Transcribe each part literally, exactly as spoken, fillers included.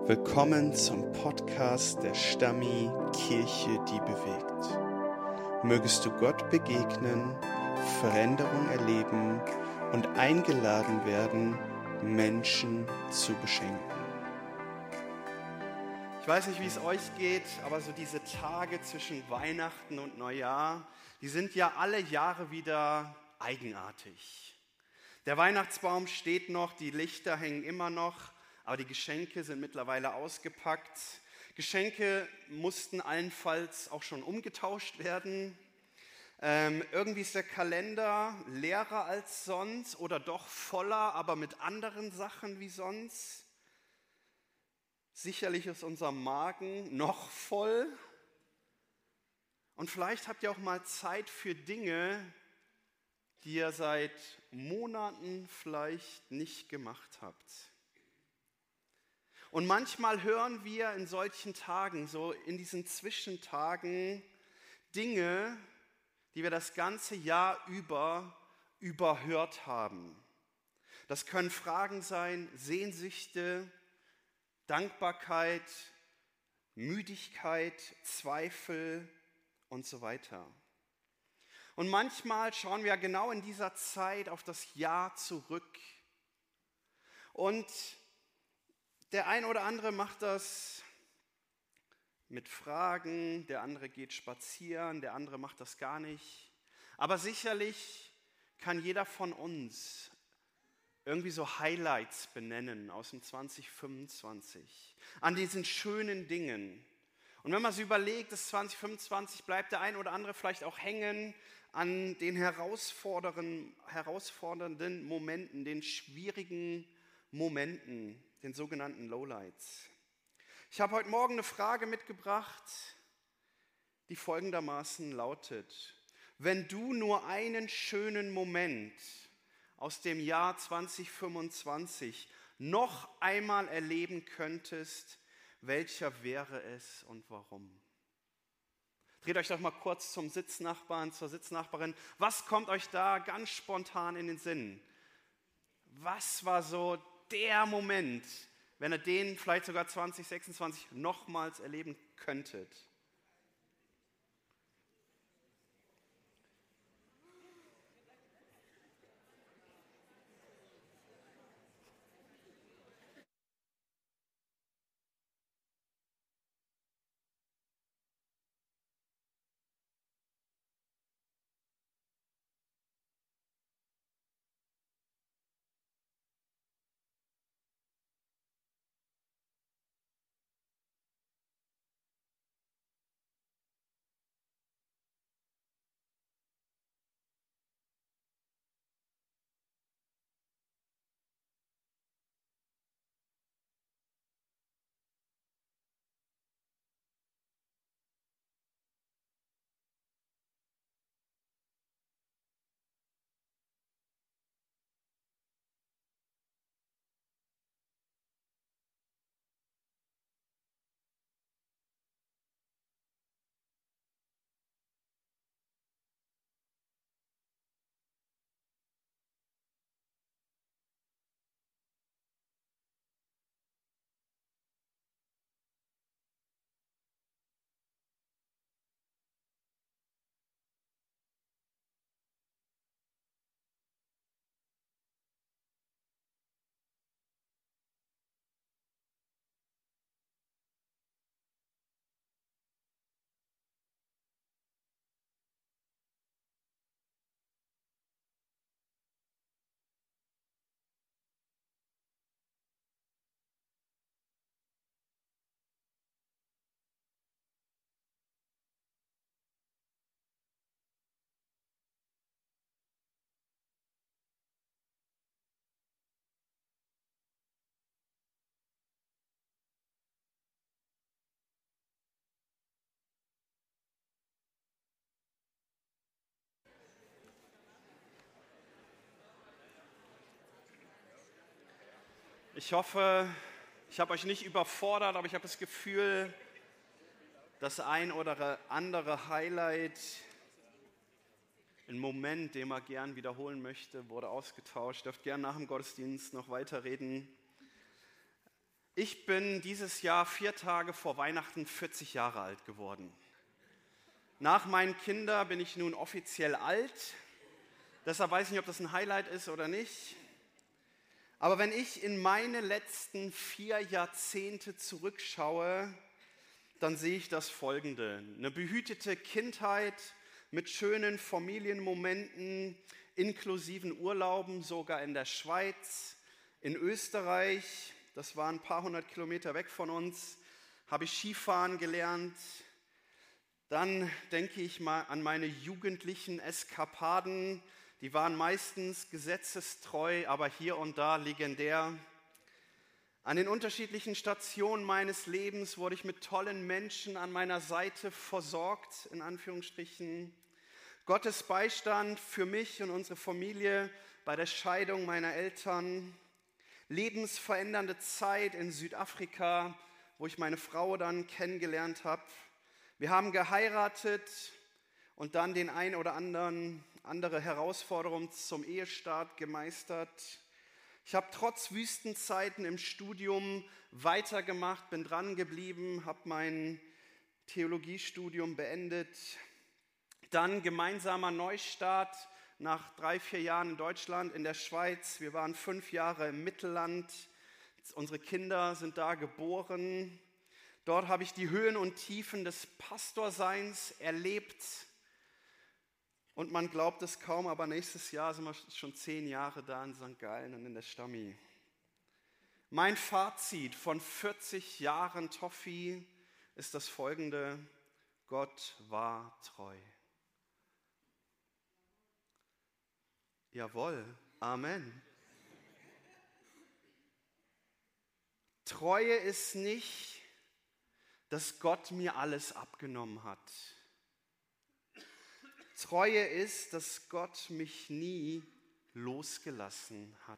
Willkommen zum Podcast der Stammi Kirche, die bewegt. Mögest du Gott begegnen, Veränderung erleben und eingeladen werden, Menschen zu beschenken. Ich weiß nicht, wie es euch geht, aber so diese Tage zwischen Weihnachten und Neujahr, die sind ja alle Jahre wieder eigenartig. Der Weihnachtsbaum steht noch, die Lichter hängen immer noch, aber die Geschenke sind mittlerweile ausgepackt. Geschenke mussten allenfalls auch schon umgetauscht werden. Ähm, irgendwie ist der Kalender leerer als sonst oder doch voller, aber mit anderen Sachen wie sonst. Sicherlich ist unser Magen noch voll. Und vielleicht habt ihr auch mal Zeit für Dinge, die ihr seit Monaten vielleicht nicht gemacht habt. Und manchmal hören wir in solchen Tagen, so in diesen Zwischentagen, Dinge, die wir das ganze Jahr über überhört haben. Das können Fragen sein, Sehnsüchte, Dankbarkeit, Müdigkeit, Zweifel und so weiter. Und manchmal schauen wir genau in dieser Zeit auf das Jahr zurück. Und der ein oder andere macht das mit Fragen, der andere geht spazieren, der andere macht das gar nicht. Aber sicherlich kann jeder von uns irgendwie so Highlights benennen aus dem zwanzig fünfundzwanzig, an diesen schönen Dingen. Und wenn man sich überlegt, das zwanzig fünfundzwanzig bleibt der ein oder andere vielleicht auch hängen an den herausfordernden, herausfordernden Momenten, den schwierigen Momenten, den sogenannten Lowlights. Ich habe heute Morgen eine Frage mitgebracht, die folgendermaßen lautet: Wenn du nur einen schönen Moment aus dem Jahr zwanzig fünfundzwanzig noch einmal erleben könntest, welcher wäre es und warum? Dreht euch doch mal kurz zum Sitznachbarn, zur Sitznachbarin. Was kommt euch da ganz spontan in den Sinn? Was war so der Moment, wenn ihr den vielleicht sogar zwanzig sechsundzwanzig nochmals erleben könntet? Ich hoffe, ich habe euch nicht überfordert, aber ich habe das Gefühl, das ein oder andere Highlight, ein Moment, den man gern wiederholen möchte, wurde ausgetauscht. Ihr dürft gern nach dem Gottesdienst noch weiterreden. Ich bin dieses Jahr vier Tage vor Weihnachten vierzig Jahre alt geworden. Nach meinen Kindern bin ich nun offiziell alt. Deshalb weiß ich nicht, ob das ein Highlight ist oder nicht. Aber wenn ich in meine letzten vier Jahrzehnte zurückschaue, dann sehe ich das Folgende. Eine behütete Kindheit mit schönen Familienmomenten, inklusiven Urlauben, sogar in der Schweiz, in Österreich. Das war ein paar hundert Kilometer weg von uns, habe ich Skifahren gelernt. Dann denke ich mal an meine jugendlichen Eskapaden. Die waren meistens gesetzestreu, aber hier und da legendär. An den unterschiedlichen Stationen meines Lebens wurde ich mit tollen Menschen an meiner Seite versorgt, in Anführungsstrichen. Gottes Beistand für mich und unsere Familie bei der Scheidung meiner Eltern. Lebensverändernde Zeit in Südafrika, wo ich meine Frau dann kennengelernt habe. Wir haben geheiratet und dann den ein oder anderen andere Herausforderung zum Ehestart gemeistert. Ich habe trotz Wüstenzeiten im Studium weitergemacht, bin dran geblieben, habe mein Theologiestudium beendet. Dann gemeinsamer Neustart nach drei, vier Jahren in Deutschland, in der Schweiz. Wir waren fünf Jahre im Mittelland. Unsere Kinder sind da geboren. Dort habe ich die Höhen und Tiefen des Pastorseins erlebt. Und man glaubt es kaum, aber nächstes Jahr sind wir schon zehn Jahre da in Sankt Gallen und in der Stammi. Mein Fazit von vierzig Jahren Toffi ist das folgende: Gott war treu. Jawohl, Amen. Treue ist nicht, dass Gott mir alles abgenommen hat. Treue ist, dass Gott mich nie losgelassen hat.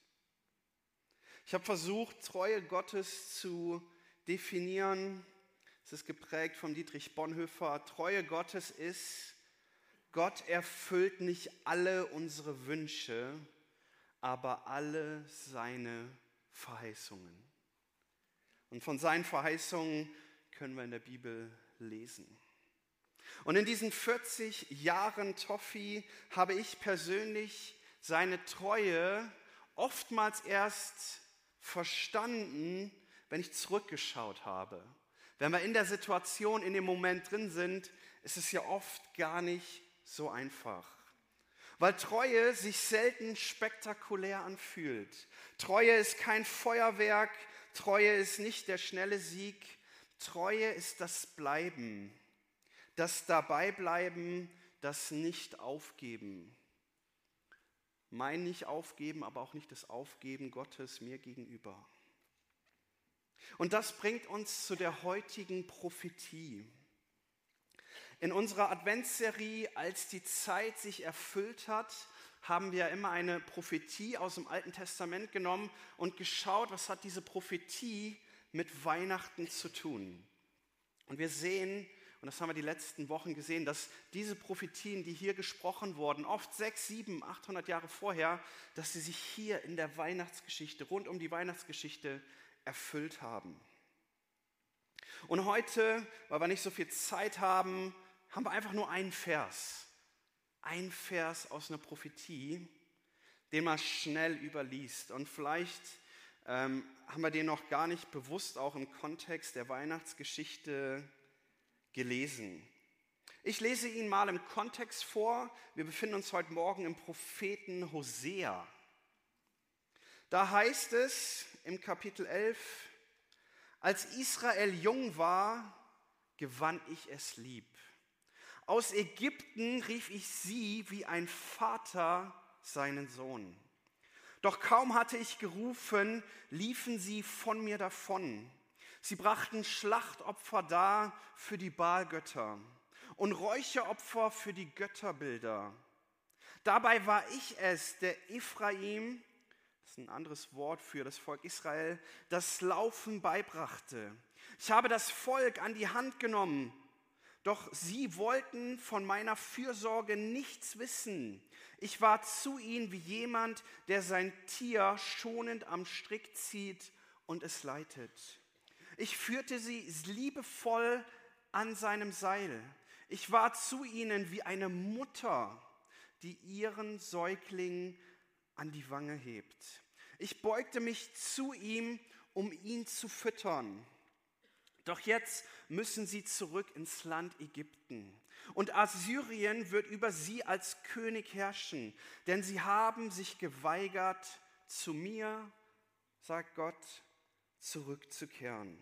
Ich habe versucht, Treue Gottes zu definieren. Es ist geprägt von Dietrich Bonhoeffer. Treue Gottes ist: Gott erfüllt nicht alle unsere Wünsche, aber alle seine Verheißungen. Und von seinen Verheißungen können wir in der Bibel lesen. Und in diesen vierzig Jahren Toffi habe ich persönlich seine Treue oftmals erst verstanden, wenn ich zurückgeschaut habe. Wenn wir in der Situation, in dem Moment drin sind, ist es ja oft gar nicht so einfach, weil Treue sich selten spektakulär anfühlt. Treue ist kein Feuerwerk, Treue ist nicht der schnelle Sieg. Treue ist das Bleiben, das Dabeibleiben, das Nicht-Aufgeben. Mein Nicht-Aufgeben, aber auch nicht das Aufgeben Gottes mir gegenüber. Und das bringt uns zu der heutigen Prophetie. In unserer Adventsserie, als die Zeit sich erfüllt hat, haben wir immer eine Prophetie aus dem Alten Testament genommen und geschaut, was hat diese Prophetie mit Weihnachten zu tun. Und wir sehen, und das haben wir die letzten Wochen gesehen, dass diese Prophetien, die hier gesprochen wurden, oft sechs, sieben, achthundert Jahre vorher, dass sie sich hier in der Weihnachtsgeschichte, rund um die Weihnachtsgeschichte erfüllt haben. Und heute, weil wir nicht so viel Zeit haben, haben wir einfach nur einen Vers. Ein Vers aus einer Prophetie, den man schnell überliest. Und vielleicht ähm, haben wir den noch gar nicht bewusst auch im Kontext der Weihnachtsgeschichte gelesen. Ich lese ihn mal im Kontext vor. Wir befinden uns heute Morgen im Propheten Hosea. Da heißt es im Kapitel elf: Als Israel jung war, gewann ich es lieb. Aus Ägypten rief ich sie wie ein Vater seinen Sohn. Doch kaum hatte ich gerufen, liefen sie von mir davon. Sie brachten Schlachtopfer dar für die Baalgötter und Räucheropfer für die Götterbilder. Dabei war ich es, der Ephraim, das ist ein anderes Wort für das Volk Israel, das Laufen beibrachte. Ich habe das Volk an die Hand genommen, doch sie wollten von meiner Fürsorge nichts wissen. Ich war zu ihnen wie jemand, der sein Tier schonend am Strick zieht und es leitet. Ich führte sie liebevoll an seinem Seil. Ich war zu ihnen wie eine Mutter, die ihren Säugling an die Wange hebt. Ich beugte mich zu ihm, um ihn zu füttern. Doch jetzt müssen sie zurück ins Land Ägypten. Und Assyrien wird über sie als König herrschen, denn sie haben sich geweigert, zu mir, sagt Gott, zurückzukehren.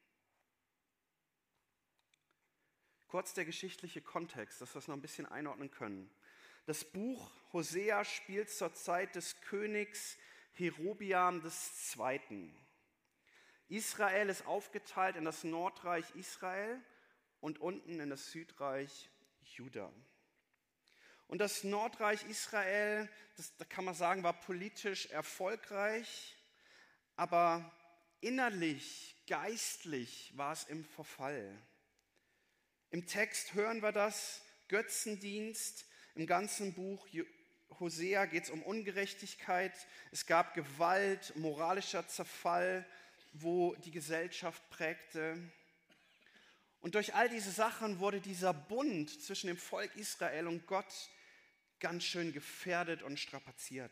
Kurz der geschichtliche Kontext, dass wir es noch ein bisschen einordnen können. Das Buch Hosea spielt zur Zeit des Königs Jerobiam der Zweite. Israel ist aufgeteilt in das Nordreich Israel und unten in das Südreich Juda. Und das Nordreich Israel, das, da kann man sagen, war politisch erfolgreich, aber innerlich, geistlich war es im Verfall. Im Text hören wir das, Götzendienst. Im ganzen Buch Hosea geht es um Ungerechtigkeit. Es gab Gewalt, moralischer Zerfall, wo die Gesellschaft prägte. Und durch all diese Sachen wurde dieser Bund zwischen dem Volk Israel und Gott ganz schön gefährdet und strapaziert.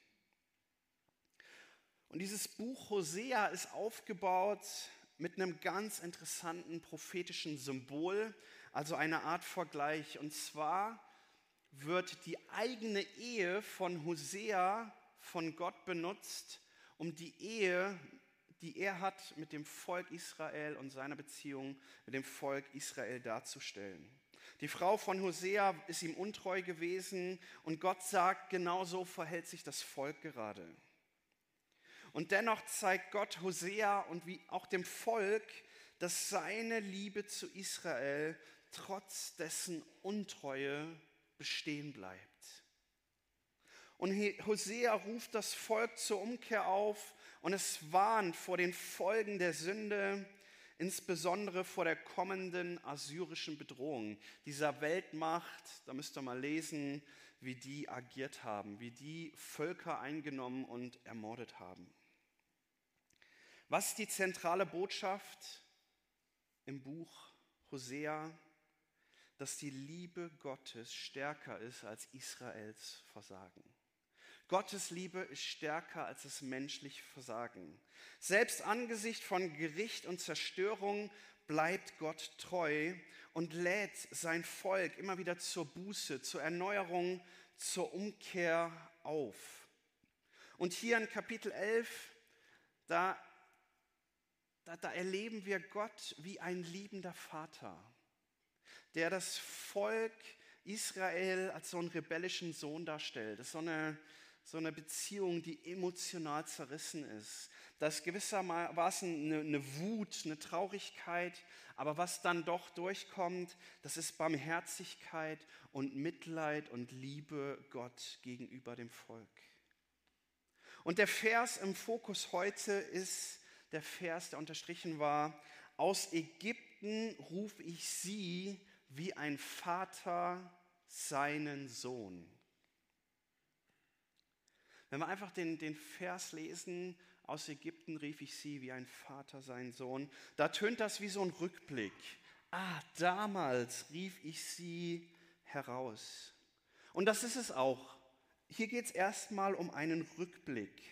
Und dieses Buch Hosea ist aufgebaut mit einem ganz interessanten prophetischen Symbol, also eine Art Vergleich. Und zwar wird die eigene Ehe von Hosea von Gott benutzt, um die Ehe, die er hat mit dem Volk Israel und seiner Beziehung mit dem Volk Israel darzustellen. Die Frau von Hosea ist ihm untreu gewesen und Gott sagt, genau so verhält sich das Volk gerade. Und dennoch zeigt Gott Hosea und wie auch dem Volk, dass seine Liebe zu Israel trotz dessen Untreue bestehen bleibt. Und Hosea ruft das Volk zur Umkehr auf und es warnt vor den Folgen der Sünde, insbesondere vor der kommenden assyrischen Bedrohung, dieser Weltmacht. Da müsst ihr mal lesen, wie die agiert haben, wie die Völker eingenommen und ermordet haben. Was ist die zentrale Botschaft im Buch Hosea? Dass die Liebe Gottes stärker ist als Israels Versagen. Gottes Liebe ist stärker als das menschliche Versagen. Selbst angesichts von Gericht und Zerstörung bleibt Gott treu und lädt sein Volk immer wieder zur Buße, zur Erneuerung, zur Umkehr auf. Und hier in Kapitel elf, da, da, da erleben wir Gott wie ein liebender Vater, der das Volk Israel als so einen rebellischen Sohn darstellt. Das ist so eine, so eine Beziehung, die emotional zerrissen ist. Das ist gewissermaßen eine, eine Wut, eine Traurigkeit, aber was dann doch durchkommt, das ist Barmherzigkeit und Mitleid und Liebe Gott gegenüber dem Volk. Und der Vers im Fokus heute ist der Vers, der unterstrichen war: Aus Ägypten rufe ich sie wie ein Vater seinen Sohn. Wenn wir einfach den, den Vers lesen, aus Ägypten rief ich sie wie ein Vater seinen Sohn, da tönt das wie so ein Rückblick. Ah, damals rief ich sie heraus. Und das ist es auch. Hier geht es erstmal um einen Rückblick.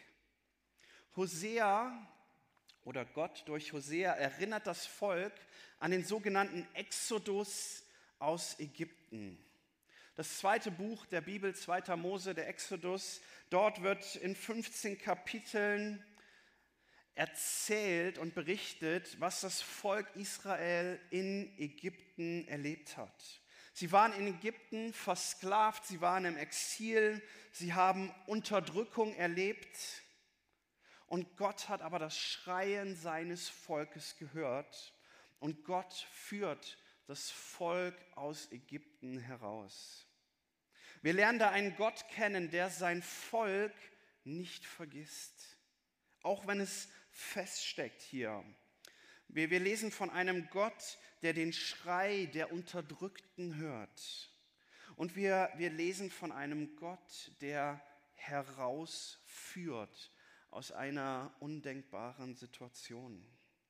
Hosea oder Gott durch Hosea erinnert das Volk an den sogenannten Exodus aus Ägypten. Das zweite Buch der Bibel, zweiter Mose, der Exodus, dort wird in fünfzehn Kapiteln erzählt und berichtet, was das Volk Israel in Ägypten erlebt hat. Sie waren in Ägypten versklavt, sie waren im Exil, sie haben Unterdrückung erlebt. Und Gott hat aber das Schreien seines Volkes gehört und Gott führt das Volk aus Ägypten heraus. Wir lernen da einen Gott kennen, der sein Volk nicht vergisst, auch wenn es feststeckt hier. Wir, wir lesen von einem Gott, der den Schrei der Unterdrückten hört. Und wir, wir lesen von einem Gott, der herausführt aus einer undenkbaren Situation.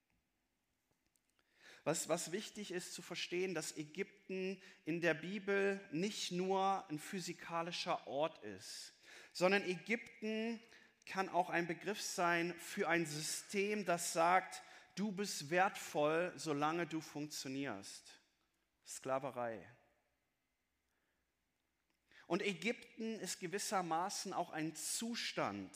Was, was wichtig ist zu verstehen, dass Ägypten in der Bibel nicht nur ein physikalischer Ort ist, sondern Ägypten kann auch ein Begriff sein für ein System, das sagt, du bist wertvoll, solange du funktionierst. Sklaverei. Und Ägypten ist gewissermaßen auch ein Zustand.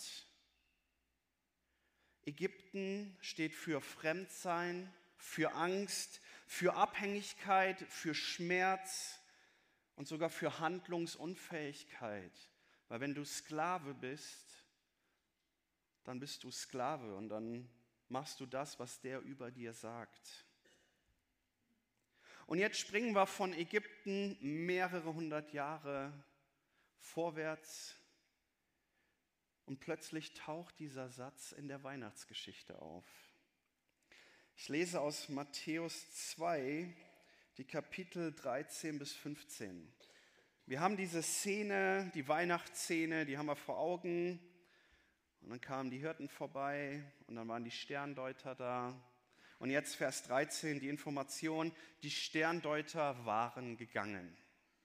Ägypten steht für Fremdsein, für Angst, für Abhängigkeit, für Schmerz und sogar für Handlungsunfähigkeit. Weil wenn du Sklave bist, dann bist du Sklave und dann machst du das, was der über dir sagt. Und jetzt springen wir von Ägypten mehrere hundert Jahre vorwärts und plötzlich taucht dieser Satz in der Weihnachtsgeschichte auf. Ich lese aus Matthäus zwei, die Kapitel dreizehn bis fünfzehn. Wir haben diese Szene, die Weihnachtsszene, die haben wir vor Augen. Und dann kamen die Hirten vorbei und dann waren die Sterndeuter da. Und jetzt Vers dreizehn, die Information, die Sterndeuter waren gegangen.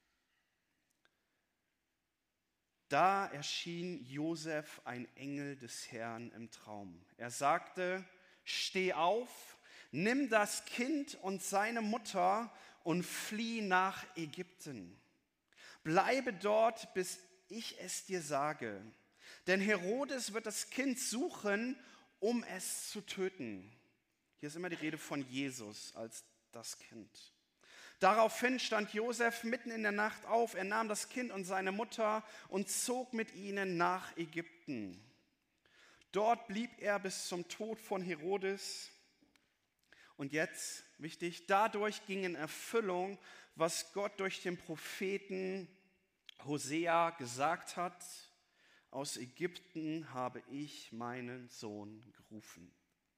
Da erschien Josef ein Engel des Herrn im Traum. Er sagte, steh auf, nimm das Kind und seine Mutter und flieh nach Ägypten. Bleibe dort, bis ich es dir sage. Denn Herodes wird das Kind suchen, um es zu töten. Hier ist immer die Rede von Jesus als das Kind. Daraufhin stand Josef mitten in der Nacht auf. Er nahm das Kind und seine Mutter und zog mit ihnen nach Ägypten. Dort blieb er bis zum Tod von Herodes. Und jetzt, wichtig, dadurch ging in Erfüllung, was Gott durch den Propheten Hosea gesagt hat, aus Ägypten habe ich meinen Sohn gerufen.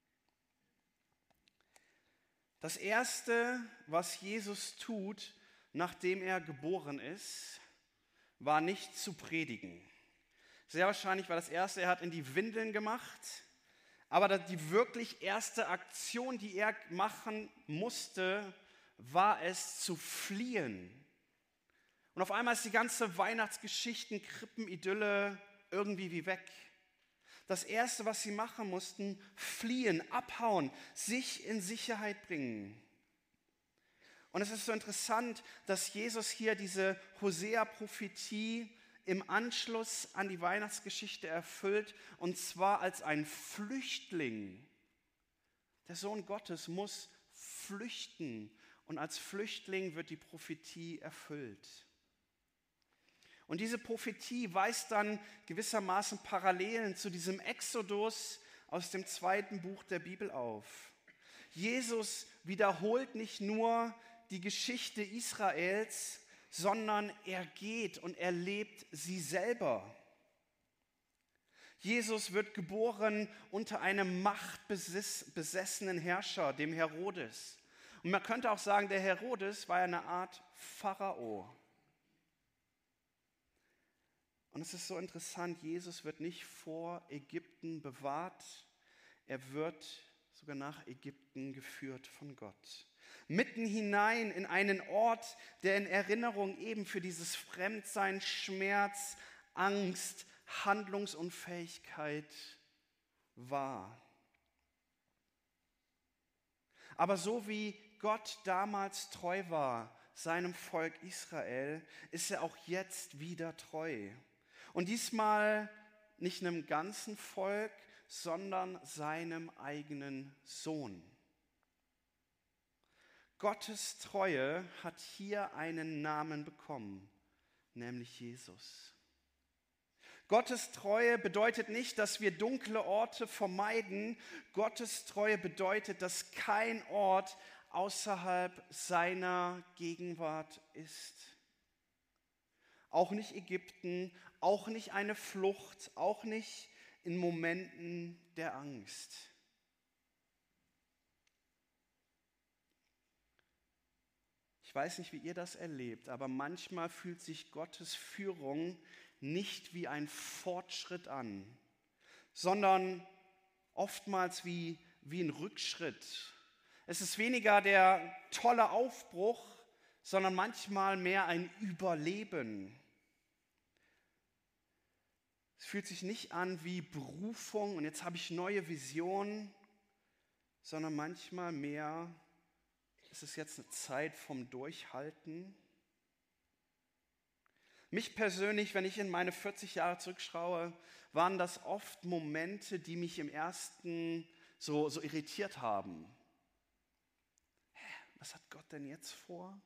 Das Erste, was Jesus tut, nachdem er geboren ist, war nicht zu predigen. Sehr wahrscheinlich war das Erste, er hat in die Windeln gemacht. Aber die wirklich erste Aktion, die er machen musste, war es zu fliehen. Und auf einmal ist die ganze Weihnachtsgeschichten, Krippenidylle irgendwie wie weg. Das Erste, was sie machen mussten, fliehen, abhauen, sich in Sicherheit bringen. Und es ist so interessant, dass Jesus hier diese Hosea-Prophetie im Anschluss an die Weihnachtsgeschichte erfüllt, und zwar als ein Flüchtling. Der Sohn Gottes muss flüchten und als Flüchtling wird die Prophetie erfüllt. Und diese Prophetie weist dann gewissermaßen Parallelen zu diesem Exodus aus dem zweiten Buch der Bibel auf. Jesus wiederholt nicht nur die Geschichte Israels, sondern er geht und er lebt sie selber. Jesus wird geboren unter einem machtbesessenen Herrscher, dem Herodes. Und man könnte auch sagen, der Herodes war eine Art Pharao. Und es ist so interessant, Jesus wird nicht vor Ägypten bewahrt, er wird sogar nach Ägypten geführt von Gott. Mitten hinein in einen Ort, der in Erinnerung eben für dieses Fremdsein, Schmerz, Angst, Handlungsunfähigkeit war. Aber so wie Gott damals treu war, seinem Volk Israel, ist er auch jetzt wieder treu. Und diesmal nicht einem ganzen Volk, sondern seinem eigenen Sohn. Gottes Treue hat hier einen Namen bekommen, nämlich Jesus. Gottes Treue bedeutet nicht, dass wir dunkle Orte vermeiden. Gottes Treue bedeutet, dass kein Ort außerhalb seiner Gegenwart ist. Auch nicht Ägypten, auch nicht eine Flucht, auch nicht in Momenten der Angst. Ich weiß nicht, wie ihr das erlebt, aber manchmal fühlt sich Gottes Führung nicht wie ein Fortschritt an, sondern oftmals wie, wie ein Rückschritt. Es ist weniger der tolle Aufbruch, sondern manchmal mehr ein Überleben. Es fühlt sich nicht an wie Berufung und jetzt habe ich neue Visionen, sondern manchmal mehr, es ist jetzt eine Zeit vom Durchhalten. Mich persönlich, wenn ich in meine vierzig Jahre zurückschaue, waren das oft Momente, die mich im ersten so, so irritiert haben. Hä, was hat Gott denn jetzt vor?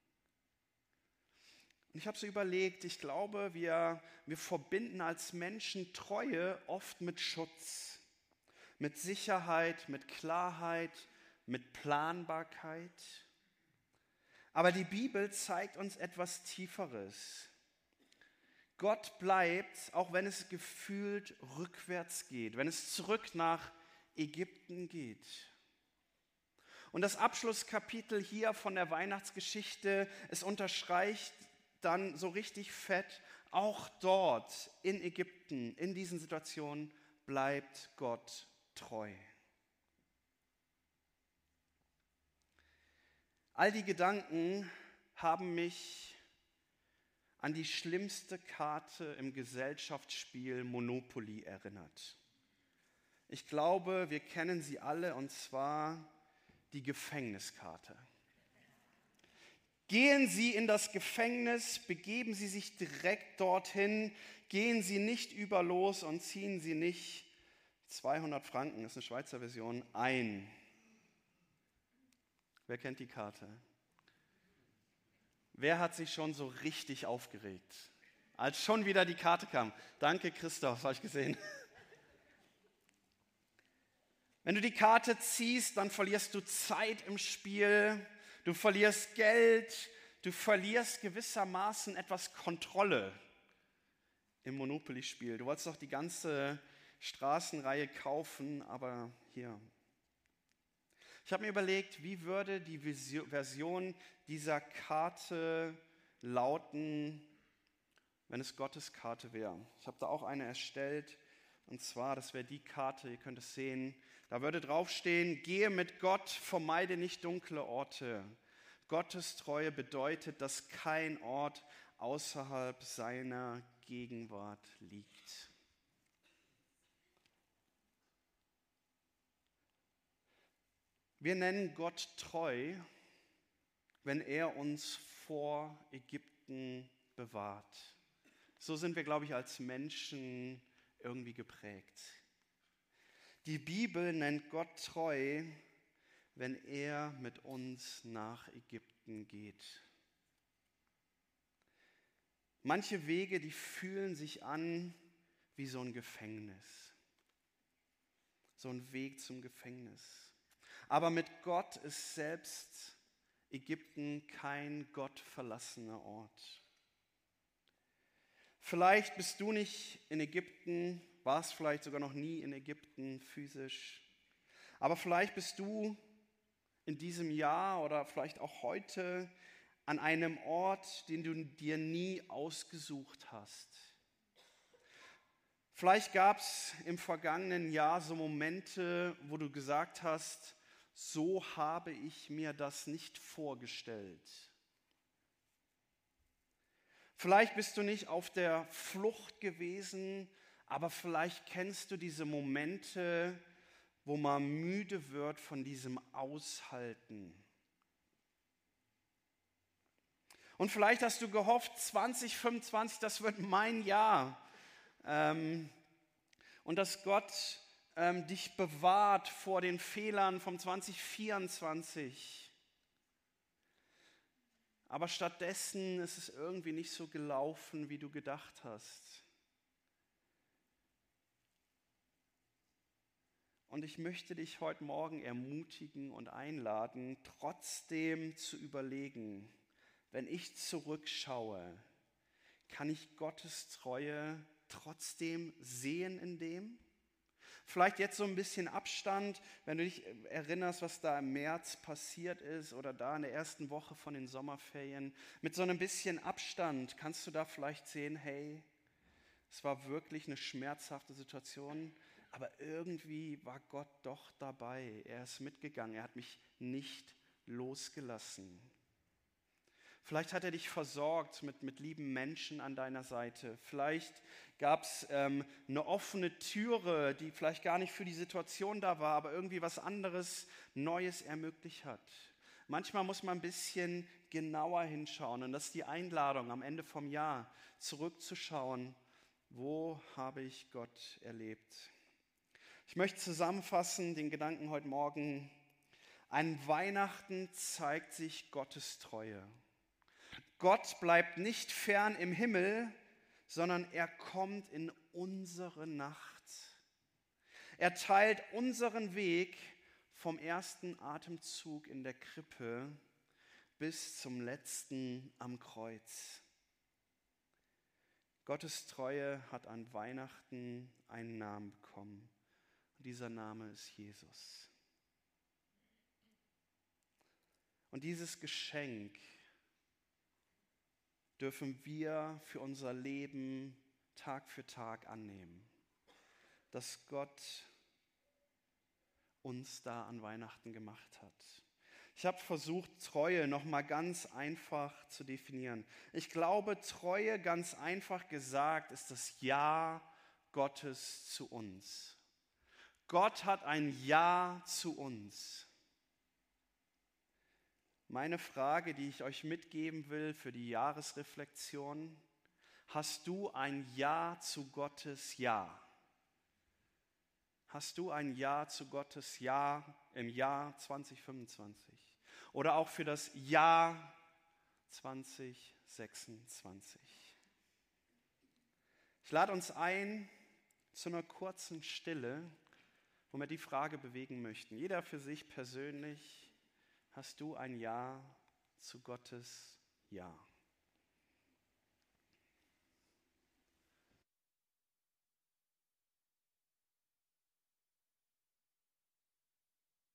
Und ich habe so überlegt, ich glaube, wir, wir verbinden als Menschen Treue oft mit Schutz, mit Sicherheit, mit Klarheit, mit Planbarkeit. Aber die Bibel zeigt uns etwas Tieferes. Gott bleibt, auch wenn es gefühlt rückwärts geht, wenn es zurück nach Ägypten geht. Und das Abschlusskapitel hier von der Weihnachtsgeschichte, es unterstreicht dann so richtig fett, auch dort in Ägypten, in diesen Situationen bleibt Gott treu. All die Gedanken haben mich an die schlimmste Karte im Gesellschaftsspiel Monopoly erinnert. Ich glaube, wir kennen sie alle, und zwar die Gefängniskarte. Gehen Sie in das Gefängnis, begeben Sie sich direkt dorthin, gehen Sie nicht über los und ziehen Sie nicht zweihundert Franken, das ist eine Schweizer Version, ein. Wer kennt die Karte? Wer hat sich schon so richtig aufgeregt, als schon wieder die Karte kam? Danke, Christoph, habe ich gesehen. Wenn du die Karte ziehst, dann verlierst du Zeit im Spiel, du verlierst Geld, du verlierst gewissermaßen etwas Kontrolle im Monopoly-Spiel. Du wolltest doch die ganze Straßenreihe kaufen, aber hier. Ich habe mir überlegt, wie würde die Version dieser Karte lauten, wenn es Gottes Karte wäre. Ich habe da auch eine erstellt, und zwar, das wäre die Karte, ihr könnt es sehen, da würde draufstehen, gehe mit Gott, vermeide nicht dunkle Orte. Gottes Treue bedeutet, dass kein Ort außerhalb seiner Gegenwart liegt. Wir nennen Gott treu, wenn er uns vor Ägypten bewahrt. So sind wir, glaube ich, als Menschen irgendwie geprägt. Die Bibel nennt Gott treu, wenn er mit uns nach Ägypten geht. Manche Wege, die fühlen sich an wie so ein Gefängnis. So ein Weg zum Gefängnis. Aber mit Gott ist selbst Ägypten kein gottverlassener Ort. Vielleicht bist du nicht in Ägypten, warst vielleicht sogar noch nie in Ägypten physisch. Aber vielleicht bist du in diesem Jahr oder vielleicht auch heute an einem Ort, den du dir nie ausgesucht hast. Vielleicht gab es im vergangenen Jahr so Momente, wo du gesagt hast, so habe ich mir das nicht vorgestellt. Vielleicht bist du nicht auf der Flucht gewesen, aber vielleicht kennst du diese Momente, wo man müde wird von diesem Aushalten. Und vielleicht hast du gehofft, zwanzig fünfundzwanzig, das wird mein Jahr. Ähm, und dass Gott ähm, dich bewahrt vor den Fehlern vom zwanzig vierundzwanzig. Aber stattdessen ist es irgendwie nicht so gelaufen, wie du gedacht hast. Und ich möchte dich heute Morgen ermutigen und einladen, trotzdem zu überlegen, wenn ich zurückschaue, kann ich Gottes Treue trotzdem sehen in dem? Vielleicht jetzt so ein bisschen Abstand, wenn du dich erinnerst, was da im März passiert ist oder da in der ersten Woche von den Sommerferien. Mit so einem bisschen Abstand kannst du da vielleicht sehen, hey, es war wirklich eine schmerzhafte Situation, aber irgendwie war Gott doch dabei. Er ist mitgegangen, er hat mich nicht losgelassen. Vielleicht hat er dich versorgt mit, mit lieben Menschen an deiner Seite. Vielleicht gab es ähm, eine offene Türe, die vielleicht gar nicht für die Situation da war, aber irgendwie was anderes, Neues ermöglicht hat. Manchmal muss man ein bisschen genauer hinschauen und das ist die Einladung am Ende vom Jahr, zurückzuschauen, wo habe ich Gott erlebt. Ich möchte zusammenfassen den Gedanken heute Morgen. An Weihnachten zeigt sich Gottes Treue. Gott bleibt nicht fern im Himmel, sondern er kommt in unsere Nacht. Er teilt unseren Weg vom ersten Atemzug in der Krippe bis zum letzten am Kreuz. Gottes Treue hat an Weihnachten einen Namen bekommen. Und dieser Name ist Jesus. Und dieses Geschenk dürfen wir für unser Leben Tag für Tag annehmen, dass Gott uns da an Weihnachten gemacht hat. Ich habe versucht, Treue nochmal ganz einfach zu definieren. Ich glaube, Treue, ganz einfach gesagt, ist das Ja Gottes zu uns. Gott hat ein Ja zu uns. Meine Frage, die ich euch mitgeben will für die Jahresreflexion: Hast du ein Ja zu Gottes Ja? Hast du ein Ja zu Gottes Ja im Jahr zwanzig fünfundzwanzig? Oder auch für das Jahr zwanzig sechsundzwanzig? Ich lade uns ein zu einer kurzen Stille, wo wir die Frage bewegen möchten. Jeder für sich persönlich: Hast du ein Ja zu Gottes Ja?